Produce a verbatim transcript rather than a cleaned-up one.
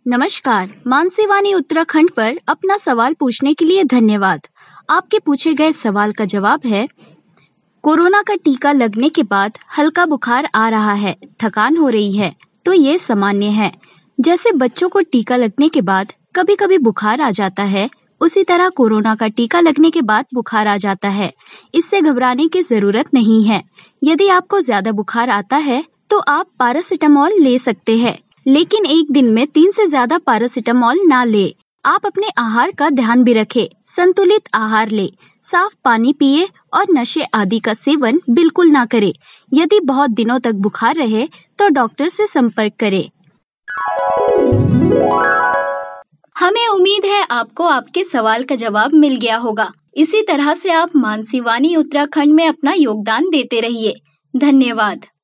नमस्कार, मानसीवानी उत्तराखंड पर अपना सवाल पूछने के लिए धन्यवाद। आपके पूछे गए सवाल का जवाब है, कोरोना का टीका लगने के बाद हल्का बुखार आ रहा है, थकान हो रही है, तो ये सामान्य है। जैसे बच्चों को टीका लगने के बाद कभी कभी बुखार आ जाता है, उसी तरह कोरोना का टीका लगने के बाद बुखार आ जाता है। इससे घबराने की जरूरत नहीं है। यदि आपको ज्यादा बुखार आता है तो आप पैरासिटामोल ले सकते हैं, लेकिन एक दिन में तीन से ज्यादा पैरासिटामोल ना ले। आप अपने आहार का ध्यान भी रखें, संतुलित आहार ले, साफ पानी पिए और नशे आदि का सेवन बिल्कुल ना करें। यदि बहुत दिनों तक बुखार रहे तो डॉक्टर से संपर्क करें। हमें उम्मीद है आपको आपके सवाल का जवाब मिल गया होगा। इसी तरह से आप मानसीवानी उत्तराखंड में अपना योगदान देते रहिए। धन्यवाद।